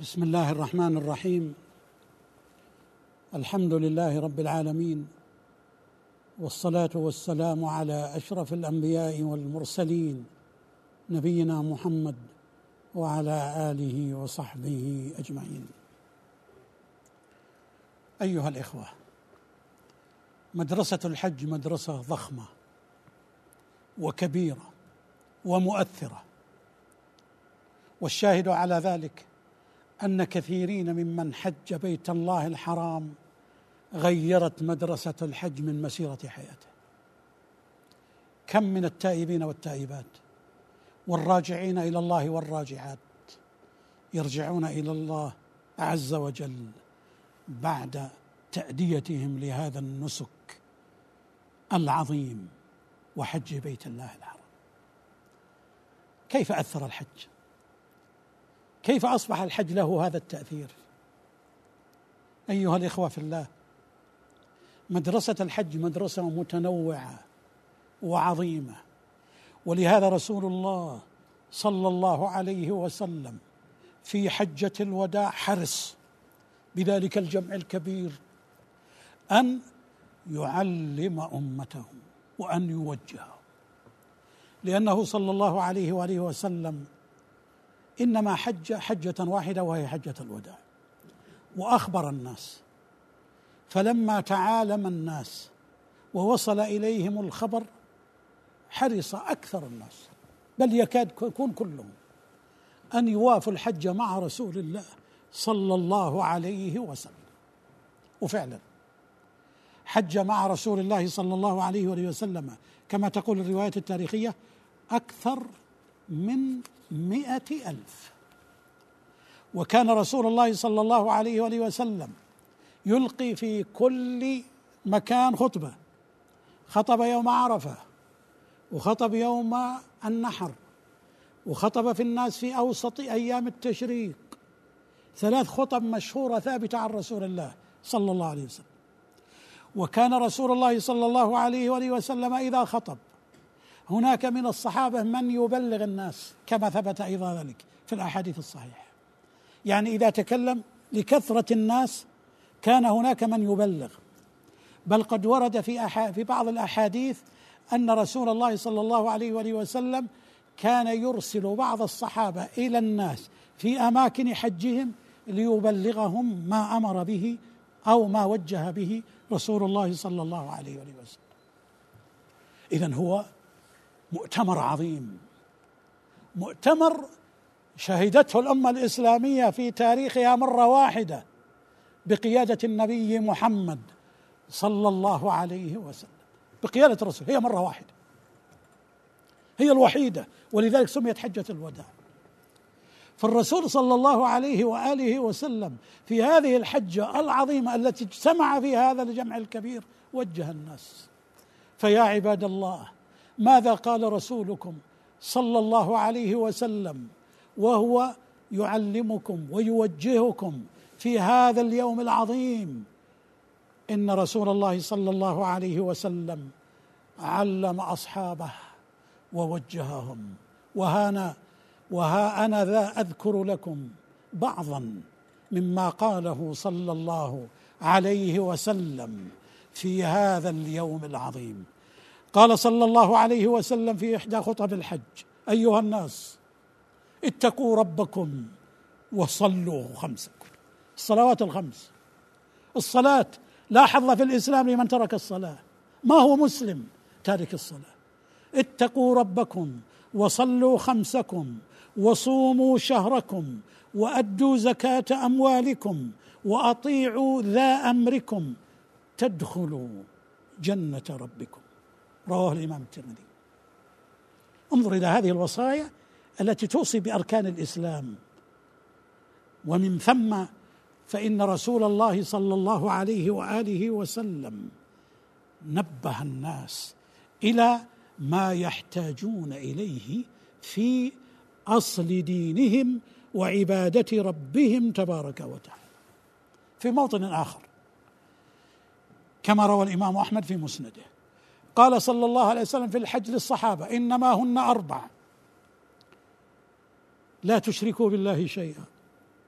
بسم الله الرحمن الرحيم. الحمد لله رب العالمين، والصلاة والسلام على أشرف الأنبياء والمرسلين نبينا محمد وعلى آله وصحبه أجمعين. أيها الإخوة، مدرسة الحج مدرسة ضخمة وكبيرة ومؤثرة، والشاهد على ذلك أن كثيرين ممن حج بيت الله الحرام غيرت مدرسة الحج من مسيرة حياته. كم من التائبين والتائبات والراجعين إلى الله والراجعات يرجعون إلى الله عز وجل بعد تأديتهم لهذا النسك العظيم وحج بيت الله الحرام. كيف أثر الحج؟ كيف أصبح الحج له هذا التأثير؟ أيها الإخوة في الله، مدرسة الحج مدرسة متنوعة وعظيمة، ولهذا رسول الله صلى الله عليه وسلم في حجة الوداع حرص بذلك الجمع الكبير أن يعلم أمته وأن يوجههم، لأنه صلى الله عليه وآله وسلم إنما حج حجة واحدة وهي حجة الوداع، وأخبر الناس، فلما تعالم الناس ووصل إليهم الخبر حرص أكثر الناس، بل يكاد يكون كلهم، أن يوافوا الحج مع رسول الله صلى الله عليه وسلم. وفعلا حج مع رسول الله صلى الله عليه وسلم كما تقول الروايات التاريخية أكثر من 100,000. وكان رسول الله صلى الله عليه وآله وسلم يلقي في كل مكان خطبة، خطب يوم عرفة، وخطب يوم النحر، وخطب في الناس في أوسط أيام التشريق، 3 خطب مشهورة ثابتة عن رسول الله صلى الله عليه وسلم. وكان رسول الله صلى الله عليه وآله وسلم إذا خطب هناك من الصحابة من يبلغ الناس، كما ثبت أيضا ذلك في الأحاديث الصحيحة، يعني إذا تكلم لكثرة الناس كان هناك من يبلغ. بل قد ورد في بعض الأحاديث أن رسول الله صلى الله عليه وآله وسلم كان يرسل بعض الصحابة إلى الناس في أماكن حجهم ليبلغهم ما أمر به أو ما وجه به رسول الله صلى الله عليه وآله وسلم. إذن هو مؤتمر عظيم، مؤتمر شهدته الأمة الإسلامية في تاريخها مرة واحدة بقيادة النبي محمد صلى الله عليه وسلم، بقيادة الرسول، هي مرة واحدة، هي الوحيدة، ولذلك سميت حجة الوداع. فالرسول صلى الله عليه وآله وسلم في هذه الحجة العظيمة التي اجتمع فيها هذا الجمع الكبير وجه الناس. فيا عباد الله، ماذا قال رسولكم صلى الله عليه وسلم وهو يعلمكم ويوجهكم في هذا اليوم العظيم؟ إن رسول الله صلى الله عليه وسلم علم أصحابه ووجههم. وها أنا ذا أذكر لكم بعضا مما قاله صلى الله عليه وسلم في هذا اليوم العظيم. قال صلى الله عليه وسلم في إحدى خطب الحج: أيها الناس، اتقوا ربكم وصلوا خمسكم. الصلوات الخمس، الصلاة لا حظ في الإسلام لمن ترك الصلاة، ما هو مسلم تارك الصلاة. اتقوا ربكم وصلوا خمسكم وصوموا شهركم وأدوا زكاة أموالكم وأطيعوا ذا أمركم تدخلوا جنة ربكم. رواه الإمام الترمذي. انظر إلى هذه الوصايا التي توصي بأركان الإسلام، ومن ثم فإن رسول الله صلى الله عليه وآله وسلم نبه الناس إلى ما يحتاجون إليه في أصل دينهم وعبادة ربهم تبارك وتعالى. في موطن آخر كما روى الإمام أحمد في مسنده قال صلى الله عليه وسلم في الحج للصحابة: إنما هن 4: لا تشركوا بالله شيئا،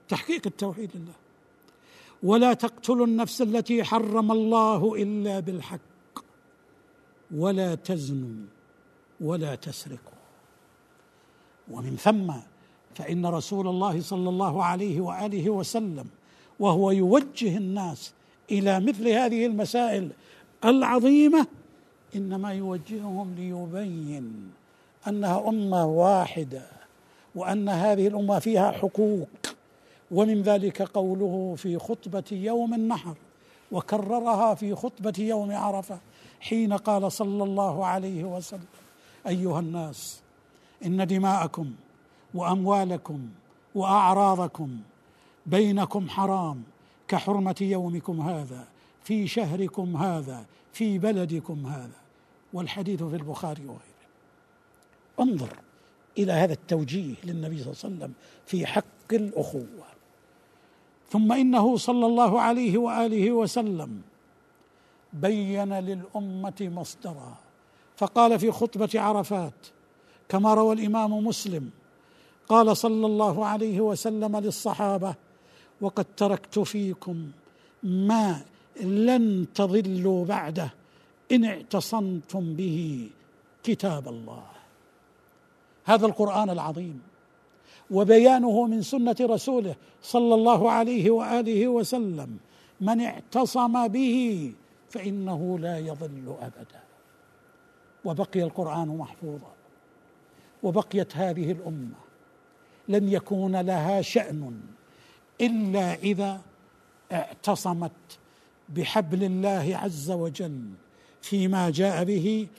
تحقيق التوحيد لله. ولا تقتلوا النفس التي حرم الله إلا بالحق ولا تزنوا ولا تسرقوا. ومن ثم فإن رسول الله صلى الله عليه وآله وسلم وهو يوجه الناس إلى مثل هذه المسائل العظيمة إنما يوجههم ليبين أنها أمة واحدة وأن هذه الأمة فيها حقوق. ومن ذلك قوله في خطبة يوم النحر، وكررها في خطبة يوم عرفة حين قال صلى الله عليه وسلم: أيها الناس، إن دماءكم وأموالكم وأعراضكم بينكم حرام كحرمة يومكم هذا في شهركم هذا في بلدكم هذا. والحديث في البخاري وغيره. انظر إلى هذا التوجيه للنبي صلى الله عليه وسلم في حق الأخوة. ثم إنه صلى الله عليه وآله وسلم بين للأمة مصدرها، فقال في خطبة عرفات كما روى الإمام مسلم قال صلى الله عليه وسلم للصحابة: وقد تركت فيكم ما لن تضلوا بعده إن اعتصمتم به كتاب الله. هذا القرآن العظيم وبيانه من سنة رسوله صلى الله عليه وآله وسلم، من اعتصم به فإنه لا يضل أبدا. وبقي القرآن محفوظا، وبقيت هذه الأمة لن يكون لها شأن إلا إذا اعتصمت بحبل الله عز وجل فيما جاء به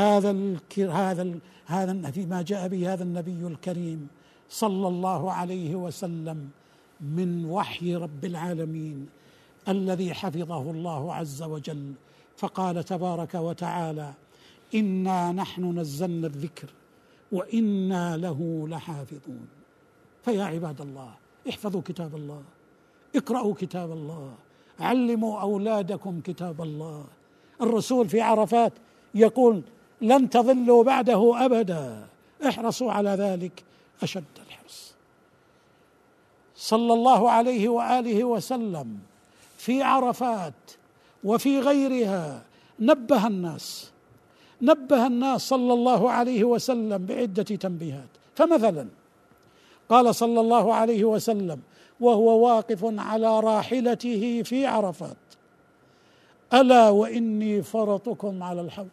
فيما جاء به هذا النبي الكريم صلى الله عليه وسلم من وحي رب العالمين الذي حفظه الله عز وجل. فقال تبارك وتعالى: إنا نحن نزلنا الذكر وإنا له لحافظون. فيا عباد الله، احفظوا كتاب الله، اقرأوا كتاب الله، علموا أولادكم كتاب الله. الرسول في عرفات يقول: لن تضلوا بعده أبدا، احرصوا على ذلك أشد الحرص. صلى الله عليه وآله وسلم في عرفات وفي غيرها نبه الناس صلى الله عليه وسلم بعدة تنبيهات. فمثلا قال صلى الله عليه وسلم وهو واقف على راحلته في عرفات: ألا وإني فرطكم على الحوض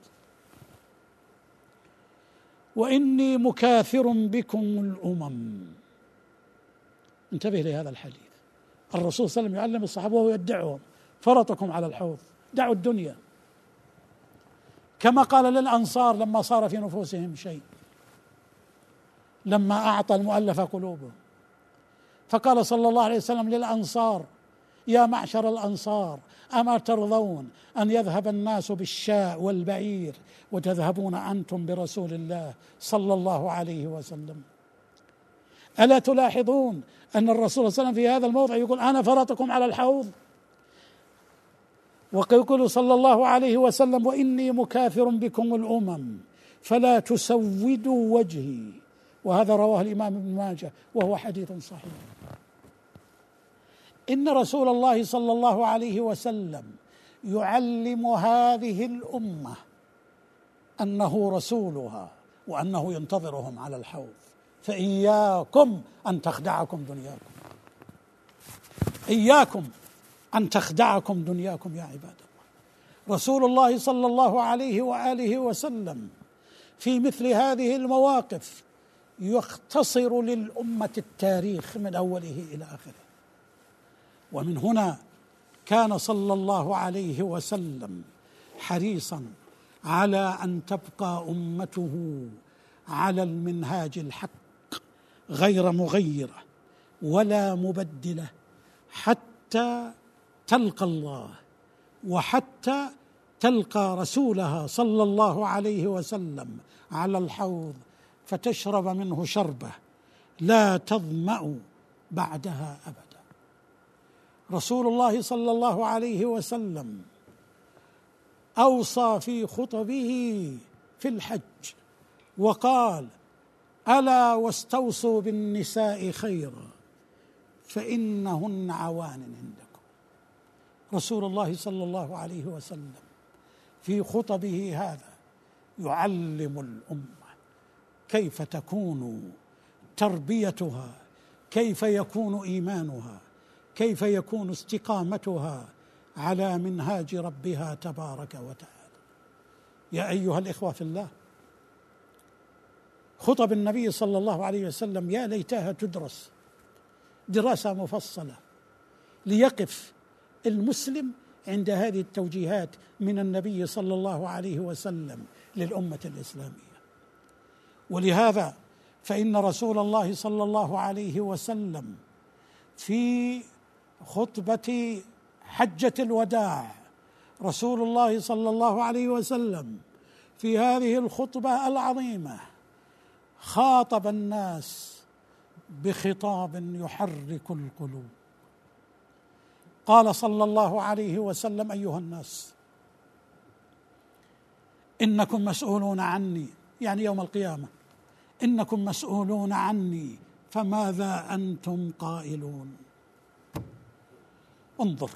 وإني مكاثر بكم الأمم. انتبه لهذا الحديث. الرسول صلى الله عليه وسلم يعلم الصحابة وهو يدعوهم: فرطكم على الحوض، دعوا الدنيا. كما قال للأنصار لما صار في نفوسهم شيء، لما أعطى المؤلف قلوبهم، فقال صلى الله عليه وسلم للأنصار: يا معشر الأنصار، أما ترضون أن يذهب الناس بالشاء والبعير وتذهبون أنتم برسول الله صلى الله عليه وسلم؟ ألا تلاحظون أن الرسول صلى الله عليه وسلم في هذا الموضع يقول: أنا فرطكم على الحوض، ويقول صلى الله عليه وسلم: وإني مكاثر بكم الأمم فلا تسودوا وجهي. وهذا رواه الإمام ابن ماجه وهو حديث صحيح. إن رسول الله صلى الله عليه وسلم يعلم هذه الأمة أنه رسولها وأنه ينتظرهم على الحوض، فإياكم أن تخدعكم دنياكم، إياكم أن تخدعكم دنياكم يا عباد الله. رسول الله صلى الله عليه وآله وسلم في مثل هذه المواقف يختصر للأمة التاريخ من أوله إلى آخره. ومن هنا كان صلى الله عليه وسلم حريصا على أن تبقى أمته على المنهاج الحق غير مغيرة ولا مبدلة حتى تلقى الله وحتى تلقى رسولها صلى الله عليه وسلم على الحوض فتشرب منه شربة لا تظمأ بعدها أبدا. رسول الله صلى الله عليه وسلم أوصى في خطبه في الحج وقال: ألا واستوصوا بالنساء خيرا فإنهن عوان عندكم. رسول الله صلى الله عليه وسلم في خطبه هذا يعلم الأمة كيف تكون تربيتها، كيف يكون إيمانها، كيف يكون استقامتها على منهاج ربها تبارك وتعالى. يا أيها الإخوة في الله، خطب النبي صلى الله عليه وسلم يا ليتها تدرس دراسة مفصلة ليقف المسلم عند هذه التوجيهات من النبي صلى الله عليه وسلم للأمة الإسلامية. ولهذا فإن رسول الله صلى الله عليه وسلم في خطبة حجة الوداع، رسول الله صلى الله عليه وسلم في هذه الخطبة العظيمة خاطب الناس بخطاب يحرك القلوب. قال صلى الله عليه وسلم: أيها الناس، إنكم مسؤولون عني، يعني يوم القيامة إنكم مسؤولون عني، فماذا أنتم قائلون؟ انظر،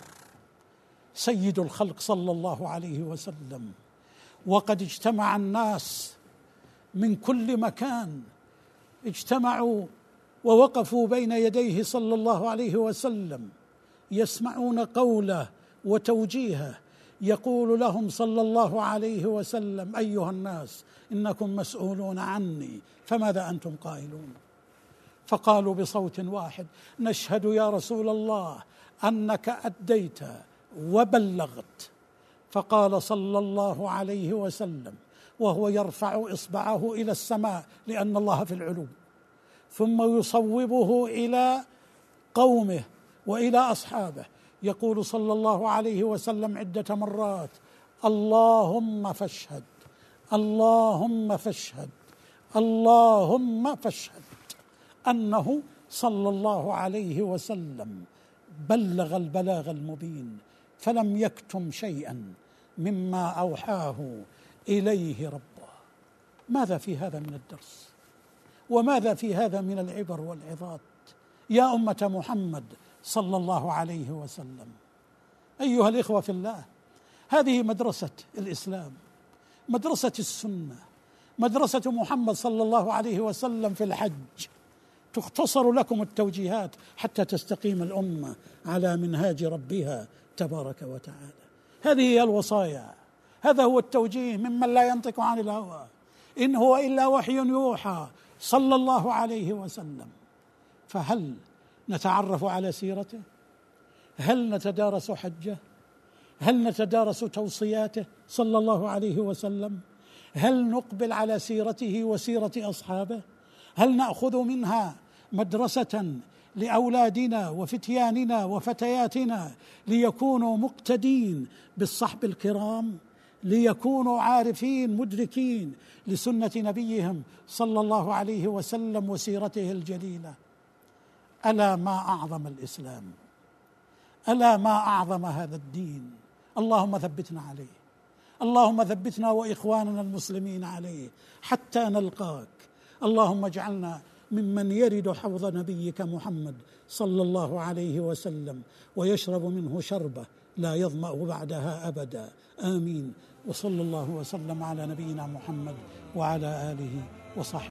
سيد الخلق صلى الله عليه وسلم وقد اجتمع الناس من كل مكان، اجتمعوا ووقفوا بين يديه صلى الله عليه وسلم يسمعون قوله وتوجيهه، يقول لهم صلى الله عليه وسلم: أيها الناس إنكم مسؤولون عني، فماذا أنتم قائلون؟ فقالوا بصوت واحد: نشهد يا رسول الله أنك أديت وبلغت. فقال صلى الله عليه وسلم وهو يرفع إصبعه إلى السماء لأن الله في العلو، ثم يصوبه إلى قومه وإلى أصحابه، يقول صلى الله عليه وسلم عدة مرات: اللهم فاشهد، اللهم فاشهد، اللهم فاشهد، أنه صلى الله عليه وسلم بلغ البلاغ المبين، فلم يكتم شيئا مما أوحاه إليه ربه. ماذا في هذا من الدرس؟ وماذا في هذا من العبر والعظات يا أمة محمد صلى الله عليه وسلم؟ أيها الإخوة في الله، هذه مدرسة الإسلام، مدرسة السنة، مدرسة محمد صلى الله عليه وسلم في الحج. تختصر لكم التوجيهات حتى تستقيم الأمة على منهاج ربها تبارك وتعالى. هذه هي الوصايا، هذا هو التوجيه ممن لا ينطق عن الهوى، إن هو إلا وحي يوحى صلى الله عليه وسلم. فهل نتعرف على سيرته؟ هل نتدارس حجه؟ هل نتدارس توصياته صلى الله عليه وسلم؟ هل نقبل على سيرته وسيرة أصحابه؟ هل نأخذ منها مدرسة لأولادنا وفتياننا وفتياتنا ليكونوا مقتدين بالصحب الكرام، ليكونوا عارفين مدركين لسنة نبيهم صلى الله عليه وسلم وسيرته الجليلة؟ ألا ما أعظم الإسلام، ألا ما أعظم هذا الدين. اللهم ثبتنا عليه، اللهم ثبتنا وإخواننا المسلمين عليه حتى نلقاك. اللهم اجعلنا ممن يرد حوض نبيك محمد صلى الله عليه وسلم ويشرب منه شربة لا يظمأ بعدها أبدا، آمين. وصلى الله وسلم على نبينا محمد وعلى آله وصحبه.